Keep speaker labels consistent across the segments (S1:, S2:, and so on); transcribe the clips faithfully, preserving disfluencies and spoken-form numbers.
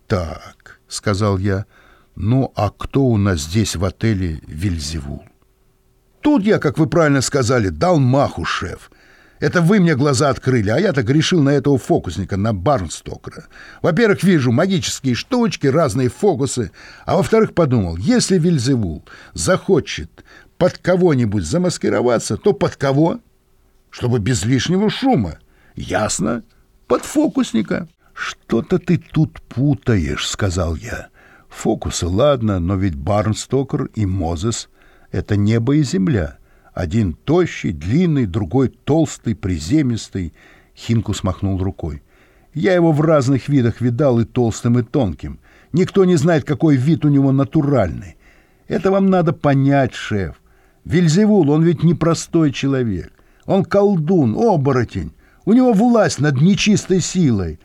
S1: Так, — сказал я, — ну а кто у нас здесь в отеле Вельзевул? Тут я, как вы правильно сказали, дал маху, шеф. Это вы мне глаза открыли, а я-то грешил на этого фокусника, на Барнстокера. Во-первых, вижу магические штучки, разные фокусы, а во-вторых, подумал, если Вельзевул захочет под кого-нибудь замаскироваться, то под кого? Чтобы без лишнего шума. Ясно? Под фокусника. «Что-то ты тут путаешь», — сказал я. «Фокусы, ладно, но ведь Барнстокер и Мозес — это небо и земля. Один тощий, длинный, другой толстый, приземистый». Хинкус махнул рукой. «Я его в разных видах видал, и толстым, и тонким. Никто не знает, какой вид у него натуральный. Это вам надо понять, шеф. Вельзевул, он ведь не простой человек. Он колдун, оборотень. У него власть над нечистой силой».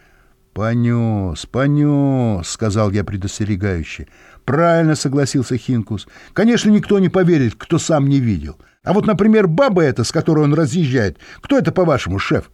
S1: «Понес, понес», — сказал я предостерегающе. «Правильно», — согласился Хинкус. «Конечно, никто не поверит, кто сам не видел. А вот, например, баба эта, с которой он разъезжает, кто это, по-вашему, шеф?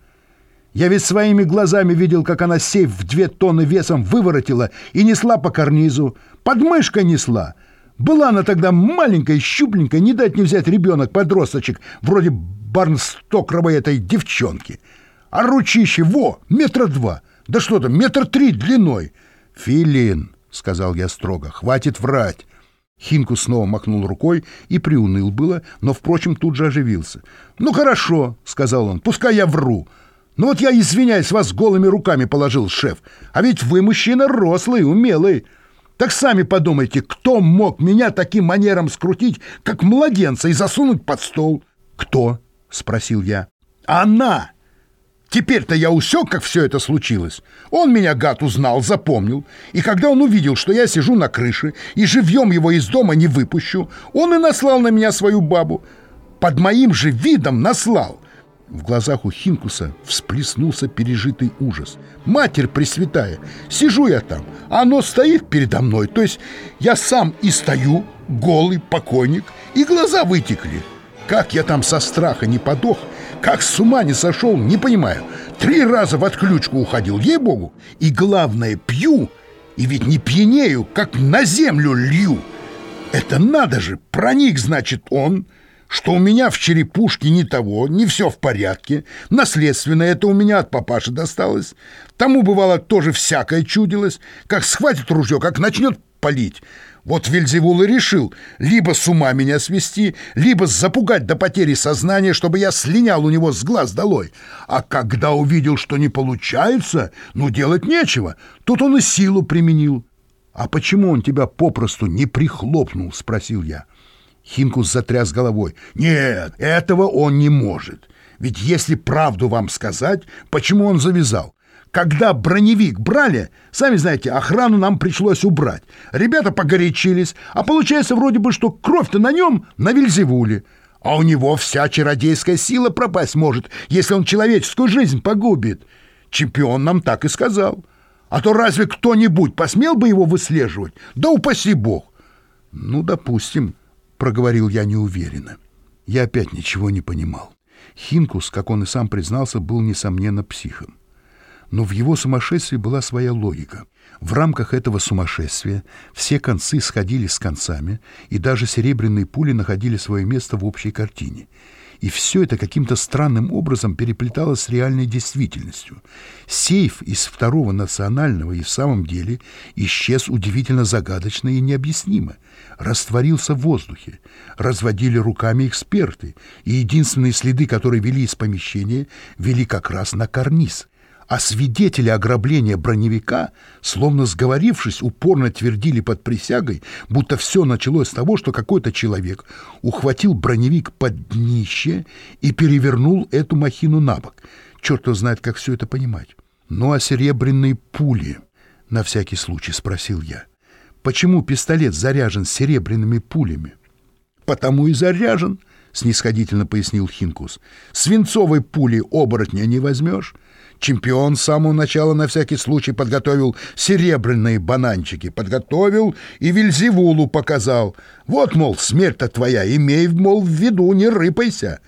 S1: Я ведь своими глазами видел, как она сейф в две тонны весом выворотила и несла по карнизу. Под мышкой несла. Была она тогда маленькая, щупленькая, не дать не взять ребенок-подросточек, вроде Барнстокеровой этой девчонки. А ручище, во, метра два. Да что там, метр три длиной!» «Филин», — сказал я строго, — «хватит врать». Хинкус снова махнул рукой и приуныл было, но, впрочем, тут же оживился. «Ну, хорошо», — сказал он, — «пускай я вру. Ну вот я, извиняюсь, вас голыми руками положил, шеф. А ведь вы мужчина рослый, умелый. Так сами подумайте, кто мог меня таким манером скрутить, как младенца, и засунуть под стол?» «Кто?» — спросил я. «Она! Теперь-то я усек, как все это случилось. Он меня, гад, узнал, запомнил. И когда он увидел, что я сижу на крыше и живьем его из дома не выпущу, он и наслал на меня свою бабу. Под моим же видом наслал». В глазах у Хинкуса всплеснулся пережитый ужас. «Матерь Пресвятая! Сижу я там, а оно стоит передо мной. То есть я сам и стою, голый покойник, и глаза вытекли. Как я там со страха не подох, как с ума не сошел, не понимаю. Три раза в отключку уходил, ей-богу. И главное, пью, и ведь не пьянею, как на землю лью. Это надо же, проник, значит, он, что у меня в черепушке ни того, не все в порядке. Наследственное это у меня от папаши досталось. Тому, бывало, тоже всякое чудилось. Как схватит ружье, как начнет палить. Вот Вельзевул и решил либо с ума меня свести, либо запугать до потери сознания, чтобы я слинял у него с глаз долой. А когда увидел, что не получается, ну, делать нечего. Тут он и силу применил. «А почему он тебя попросту не прихлопнул?» — спросил я. Хинкус затряс головой. «Нет, этого он не может. Ведь если правду вам сказать, почему он завязал? Когда броневик брали, сами знаете, охрану нам пришлось убрать. Ребята погорячились, а получается вроде бы, что кровь-то на нем, на Вельзевуле. А у него вся чародейская сила пропасть может, если он человеческую жизнь погубит. Чемпион нам так и сказал. А то разве кто-нибудь посмел бы его выслеживать? Да упаси бог!» «Ну, допустим», — проговорил я неуверенно. Я опять ничего не понимал. Хинкус, как он и сам признался, был, несомненно, психом. Но в его сумасшествии была своя логика. В рамках этого сумасшествия все концы сходили с концами, и даже серебряные пули находили свое место в общей картине. И все это каким-то странным образом переплеталось с реальной действительностью. Сейф из второго национального и в самом деле исчез удивительно загадочно и необъяснимо. Растворился в воздухе. Разводили руками эксперты, и единственные следы, которые вели из помещения, вели как раз на карниз. А свидетели ограбления броневика, словно сговорившись, упорно твердили под присягой, будто все началось с того, что какой-то человек ухватил броневик под днище и перевернул эту махину на бок. Черт его знает, как все это понимать. «Ну а серебряные пули?» — на всякий случай спросил я. «Почему пистолет заряжен серебряными пулями?» «Потому и заряжен», — снисходительно пояснил Хинкус. «Свинцовой пули оборотня не возьмешь. Чемпион с самого начала на всякий случай подготовил серебряные бананчики. Подготовил и Вельзевулу показал. Вот, мол, смерть-то твоя, имей, мол, в виду, не рыпайся».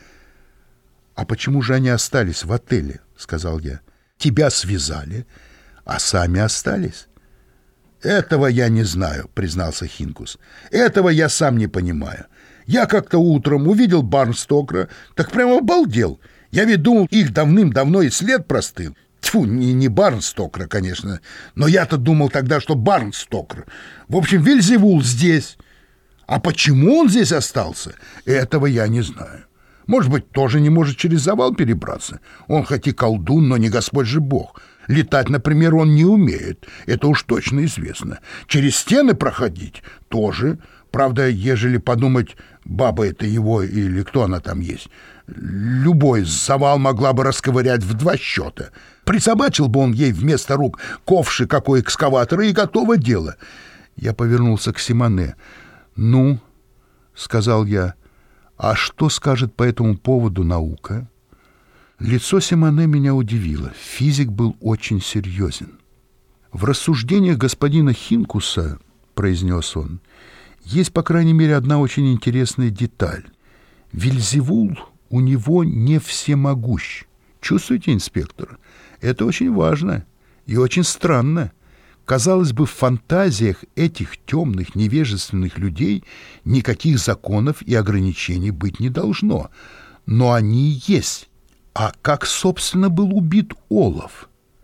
S1: «А почему же они остались в отеле?» — сказал я. «Тебя связали, а сами остались». «Этого я не знаю», — признался Хинкус. «Этого я сам не понимаю. Я как-то утром увидел Барнстокера, так прямо обалдел. Я ведь думал, их давным-давно и след простыл. Тьфу, не, не Барнстокера, конечно, но я-то думал тогда, что Барнстокер. В общем, Вельзевул здесь. А почему он здесь остался, этого я не знаю. Может быть, тоже не может через завал перебраться. Он хоть и колдун, но не Господь же Бог. Летать, например, он не умеет, это уж точно известно. Через стены проходить тоже. Правда, ежели подумать, баба это его или кто она там есть, любой завал могла бы расковырять в два счета. Присобачил бы он ей вместо рук ковши какой экскаватора, и готово дело. Я повернулся к Симоне. «Ну, — сказал я, — а что скажет по этому поводу наука?» Лицо Симоне меня удивило. Физик был очень серьезен. «В рассуждениях господина Хинкуса, — произнес он, — есть, по крайней мере, одна очень интересная деталь. Вельзевул у него не всемогущ. Чувствуете, инспектор? Это очень важно и очень странно. Казалось бы, в фантазиях этих темных, невежественных людей никаких законов и ограничений быть не должно. Но они есть. А как, собственно, был убит Олаф?»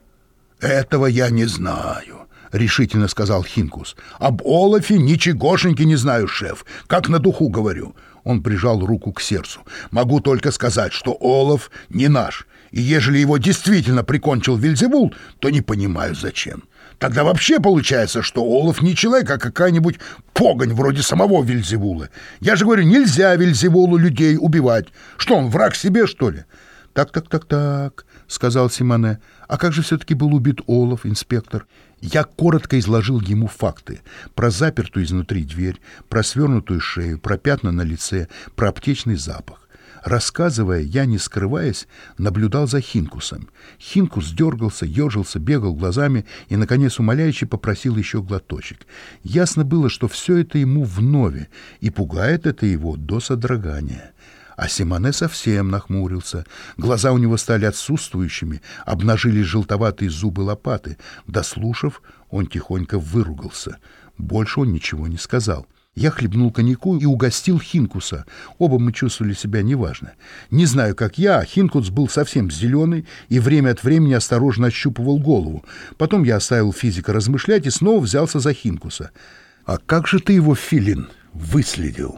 S1: «Этого я не знаю», — решительно сказал Хинкус. «Об Олафе ничегошеньки не знаю, шеф, как на духу говорю». Он прижал руку к сердцу. «Могу только сказать, что Олаф не наш, и ежели его действительно прикончил Вельзевул, то не понимаю, зачем. Тогда вообще получается, что Олаф не человек, а какая-нибудь погонь вроде самого Вельзевула. Я же говорю, нельзя Вельзевулу людей убивать. Что он, враг себе, что ли?» «Так, так, так, так», — сказал Симоне. «А как же все-таки был убит Олаф, инспектор?» Я коротко изложил ему факты. Про запертую изнутри дверь, про свернутую шею, про пятна на лице, про аптечный запах. Рассказывая, я, не скрываясь, наблюдал за Хинкусом. Хинкус дергался, ежился, бегал глазами и, наконец, умоляюще попросил еще глоточек. Ясно было, что все это ему вновь, и пугает это его до содрогания. А Симоне совсем нахмурился. Глаза у него стали отсутствующими, обнажились желтоватые зубы лопаты. Дослушав, он тихонько выругался. Больше он ничего не сказал. Я хлебнул коньяку и угостил Хинкуса. Оба мы чувствовали себя неважно. Не знаю, как я, а Хинкус был совсем зеленый и время от времени осторожно ощупывал голову. Потом я оставил физика размышлять и снова взялся за Хинкуса. «А как же ты его, Филин, выследил?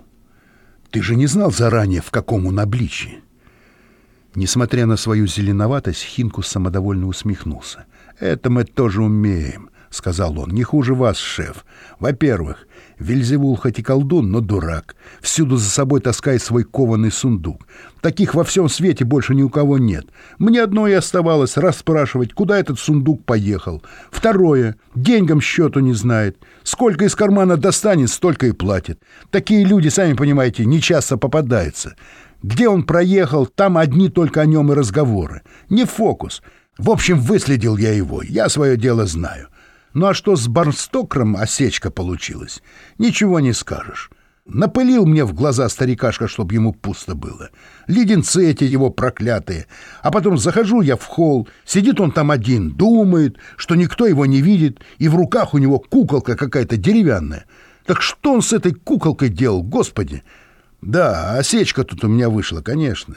S1: Ты же не знал заранее, в каком он обличии?» Несмотря на свою зеленоватость, Хинкус самодовольно усмехнулся. «Это мы тоже умеем», — сказал он. «Не хуже вас, шеф. Во-первых, Вельзевул хоть и колдун, но дурак. Всюду за собой таскает свой кованый сундук. Таких во всем свете больше ни у кого нет. Мне одно и оставалось расспрашивать, куда этот сундук поехал. Второе, деньгам счету не знает. Сколько из кармана достанет, столько и платит. Такие люди, сами понимаете, нечасто попадаются. Где он проехал, там одни только о нем и разговоры. Не фокус. В общем, выследил я его. Я свое дело знаю. Ну а что с Барнстокером осечка получилась? Ничего не скажешь. Напылил мне в глаза старикашка, чтоб ему пусто было. Леденцы эти его проклятые. А потом захожу я в холл, сидит он там один, думает, что никто его не видит, и в руках у него куколка какая-то деревянная. Так что он с этой куколкой делал, господи? Да, осечка тут у меня вышла, конечно.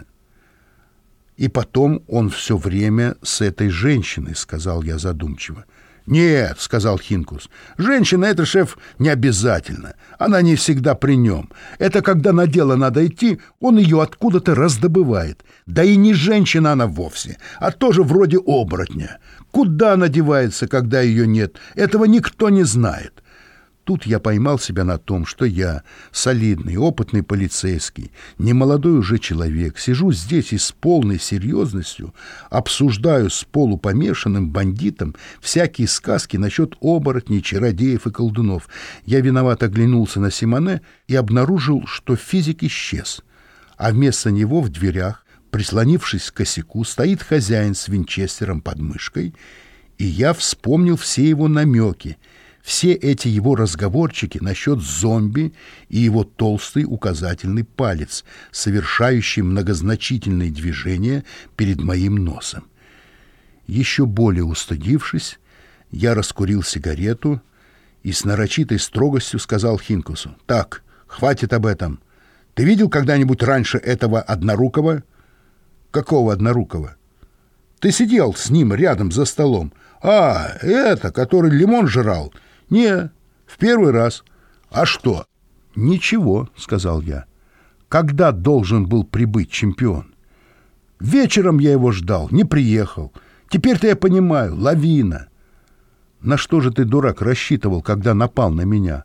S1: И потом он все время с этой женщиной, сказал я задумчиво. «Нет», — сказал Хинкус, — «женщина — это, шеф, не обязательно. Она не всегда при нем. Это когда на дело надо идти, он ее откуда-то раздобывает. Да и не женщина она вовсе, а тоже вроде оборотня. Куда она девается, когда ее нет, этого никто не знает». Тут я поймал себя на том, что я, солидный, опытный полицейский, немолодой уже человек, сижу здесь и с полной серьезностью обсуждаю с полупомешанным бандитом всякие сказки насчет оборотней, чародеев и колдунов. Я виновато оглянулся на Симоне и обнаружил, что физик исчез, а вместо него в дверях, прислонившись к косяку, стоит хозяин с винчестером под мышкой, и я вспомнил все его намеки, все эти его разговорчики насчет зомби и его толстый указательный палец, совершающий многозначительные движения перед моим носом. Еще более устыдившись, я раскурил сигарету И с нарочитой строгостью сказал Хинкусу: «Так, хватит об этом. Ты видел когда-нибудь раньше этого однорукого?» «Какого однорукого?» «Ты сидел с ним рядом за столом». «А, это, который лимон жрал?» «Не, в первый раз». «А что?» «Ничего», — сказал я. «Когда должен был прибыть чемпион?» «Вечером я его ждал, не приехал. Теперь-то я понимаю, лавина». «На что же ты, дурак, рассчитывал, когда напал на меня?»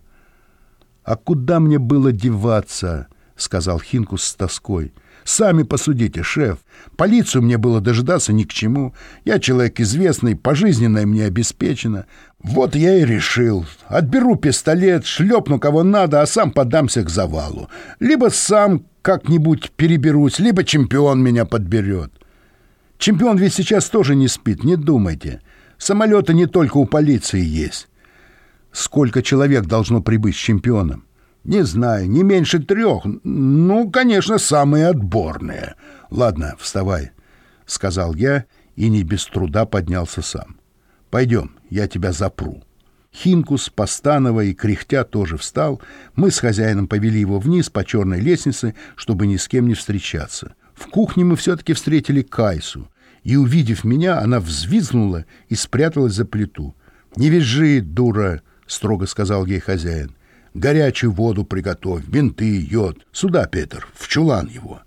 S1: «А куда мне было деваться?» — сказал Хинкус с тоской. «Сами посудите, шеф. Полицию мне было дожидаться ни к чему. Я человек известный, пожизненное мне обеспечено. Вот я и решил. Отберу пистолет, шлепну кого надо, а сам подамся к завалу. Либо сам как-нибудь переберусь, либо чемпион меня подберет. Чемпион ведь сейчас тоже не спит, не думайте. Самолеты не только у полиции есть». «Сколько человек должно прибыть с чемпионом?» «Не знаю, не меньше трех. Ну, конечно, самые отборные». «Ладно, вставай», — сказал я и не без труда поднялся сам. «Пойдем, я тебя запру». Хинкус, постановая и кряхтя, тоже встал. Мы с хозяином повели его вниз по черной лестнице, чтобы ни с кем не встречаться. В кухне мы все-таки встретили Кайсу, и, увидев меня, она взвизгнула и спряталась за плиту. «Не визжи, дура», — строго сказал ей хозяин. «Горячую воду приготовь, бинты, йод. Сюда, Петр, в чулан его».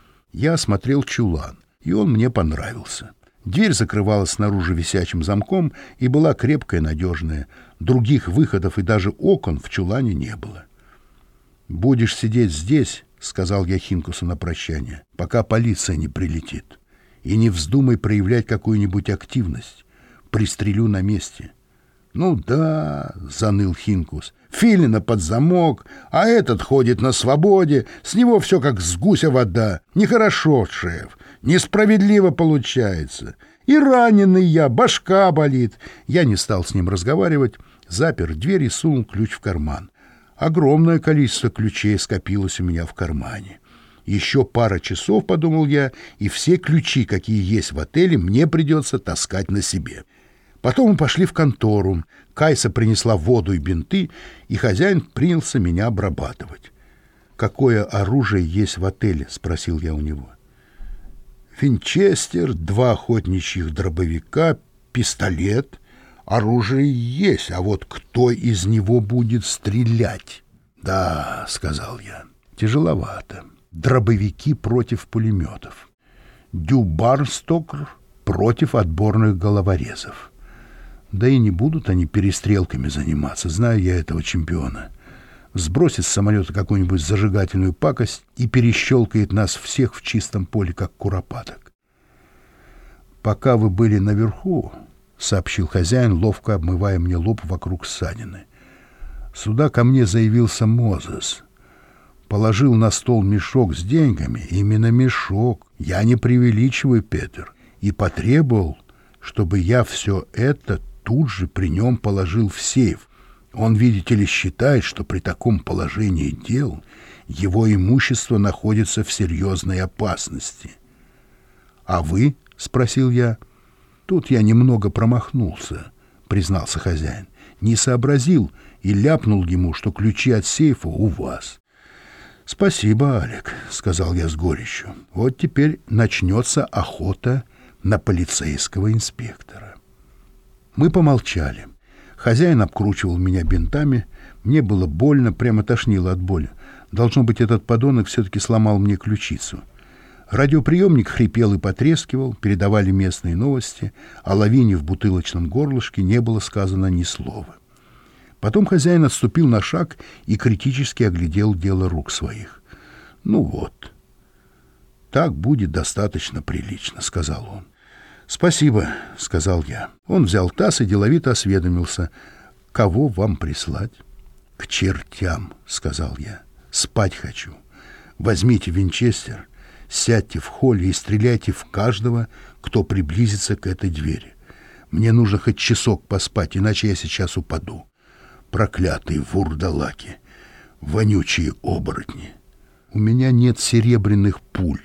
S1: Я осмотрел чулан, и он мне понравился. Дверь закрывалась снаружи висячим замком и была крепкая и надежная. Других выходов и даже окон в чулане не было. «Будешь сидеть здесь», — сказал я Хинкусу на прощание, — «пока полиция не прилетит. И не вздумай проявлять какую-нибудь активность. Пристрелю на месте». «Ну да», — заныл Хинкус, — «Филина под замок, а этот ходит на свободе, с него все как с гуся вода. Нехорошо, шеф, несправедливо получается. И раненый я, башка болит». Я не стал с ним разговаривать, запер дверь и сунул ключ в карман. Огромное количество ключей скопилось у меня в кармане. Еще пара часов, подумал я, и все ключи, какие есть в отеле, мне придется таскать на себе. Потом мы пошли в контору. Кайса принесла воду и бинты, и хозяин принялся меня обрабатывать. «Какое оружие есть в отеле?» — спросил я у него. «Винчестер, два охотничьих дробовика, пистолет. Оружие есть, а вот кто из него будет стрелять?» «Да», — сказал я, — «тяжеловато. Дробовики против пулеметов. Дю Барнстокер против отборных головорезов. Да и не будут они перестрелками заниматься, знаю я этого чемпиона. Сбросит с самолета какую-нибудь зажигательную пакость и перещелкает нас всех в чистом поле, как куропаток». «Пока вы были наверху, — сообщил хозяин, ловко обмывая мне лоб вокруг ссадины, — сюда ко мне заявился Мозес. Положил на стол мешок с деньгами, именно мешок, я не преувеличиваю, Петр, и потребовал, чтобы я все это тут же при нем положил в сейф. Он, видите ли, считает, что при таком положении дел его имущество находится в серьезной опасности». «А вы?» — спросил я. «Тут я немного промахнулся», — признался хозяин. «Не сообразил и ляпнул ему, что ключи от сейфа у вас». «Спасибо, Алек», — сказал я с горечью. «Вот теперь начнется охота на полицейского инспектора». Мы помолчали. Хозяин обкручивал меня бинтами. Мне было больно, прямо тошнило от боли. Должно быть, этот подонок все-таки сломал мне ключицу. Радиоприемник хрипел и потрескивал, передавали местные новости, о лавине в бутылочном горлышке не было сказано ни слова. Потом хозяин отступил на шаг и критически оглядел дело рук своих. «Ну вот, так будет достаточно прилично», — сказал он. «Спасибо», — сказал я. Он взял таз и деловито осведомился. «Кого вам прислать?» «К чертям», — сказал я. «Спать хочу. Возьмите винчестер, сядьте в холле и стреляйте в каждого, кто приблизится к этой двери. Мне нужно хоть часок поспать, иначе я сейчас упаду. Проклятые вурдалаки, вонючие оборотни. У меня нет серебряных пуль,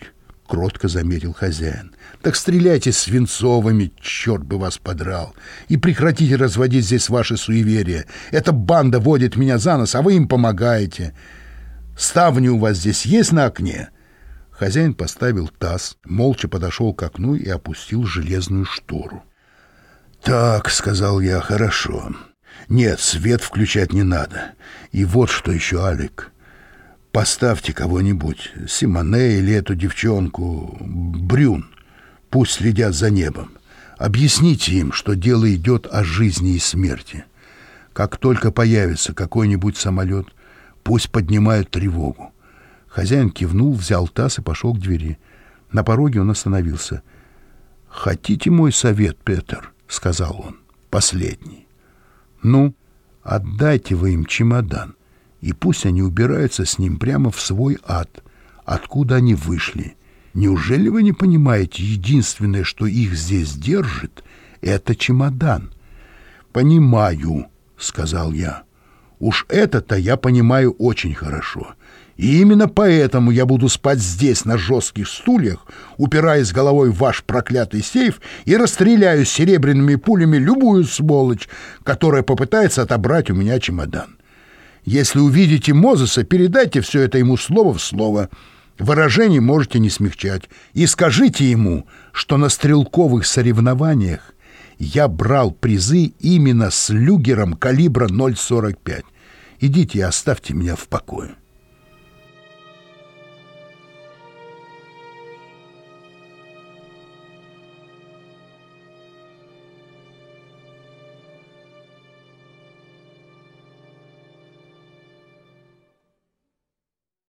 S1: — кротко заметил хозяин. «Так стреляйте свинцовыми, черт бы вас подрал, и прекратите разводить здесь ваши суеверия. Эта банда водит меня за нос, а вы им помогаете. Ставни у вас здесь есть на окне?» Хозяин поставил таз, молча подошел к окну и опустил железную штору. «Так», — сказал я, — «хорошо. Нет, свет включать не надо. И вот что еще, Алик. Поставьте кого-нибудь, Симоне или эту девчонку, Брюн. Пусть следят за небом. Объясните им, что дело идет о жизни и смерти. Как только появится какой-нибудь самолет, пусть поднимают тревогу». Хозяин кивнул, взял таз и пошел к двери. На пороге он остановился. «Хотите мой совет, Петер?» — сказал он. «Последний. Ну, отдайте вы им чемодан, и пусть они убираются с ним прямо в свой ад, откуда они вышли. Неужели вы не понимаете, единственное, что их здесь держит, это чемодан?» «Понимаю», — сказал я. «Уж это-то я понимаю очень хорошо. И именно поэтому я буду спать здесь на жестких стульях, упираясь головой в ваш проклятый сейф, и расстреляю серебряными пулями любую сволочь, которая попытается отобрать у меня чемодан. Если увидите Мозеса, передайте все это ему слово в слово. Выражений можете не смягчать. И скажите ему, что на стрелковых соревнованиях я брал призы именно с люгером калибра ноль сорок пять. Идите и оставьте меня в покое».